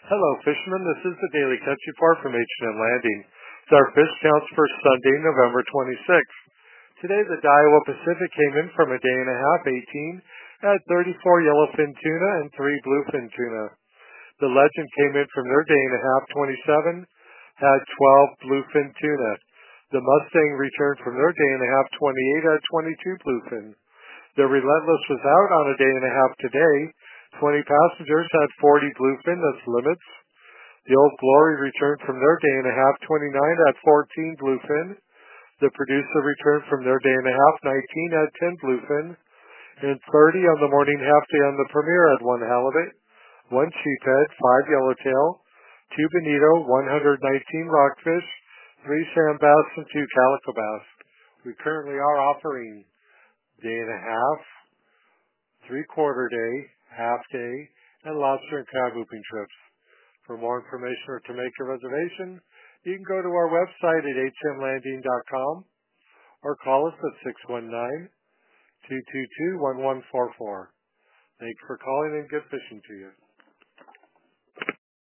Hello, fishermen. This is the Daily Catch Report from H&M Landing. It's our fish counts for Sunday, November 26th. Today, the Daiwa Pacific came in from a day and a half, 18, at 34 yellowfin tuna and 3 bluefin tuna. The Legend came in from their day and a half, 27, had 12 bluefin tuna. The Mustang returned from their day and a half, 28, had 22 bluefin. The Relentless was out on a day and a half today. 20 passengers had 40 bluefin, that's limits. The Old Glory returned from their day and a half, 29, had 14 bluefin. The Producer returned from their day and a half, 19, had 10 bluefin. And 30 on the morning half day on the Premier had 1 halibut, 1 sheephead, 5 yellowtail, 2 bonito, 119 rockfish, 3 sand bass, and 2 calico bass. We currently are offering day and a half, 3/4 day, half day, and lobster and crab looping trips. For more information or to make a reservation, you can go to our website at hmlanding.com or call us at 619-222-1144. Thanks for calling and good fishing to you.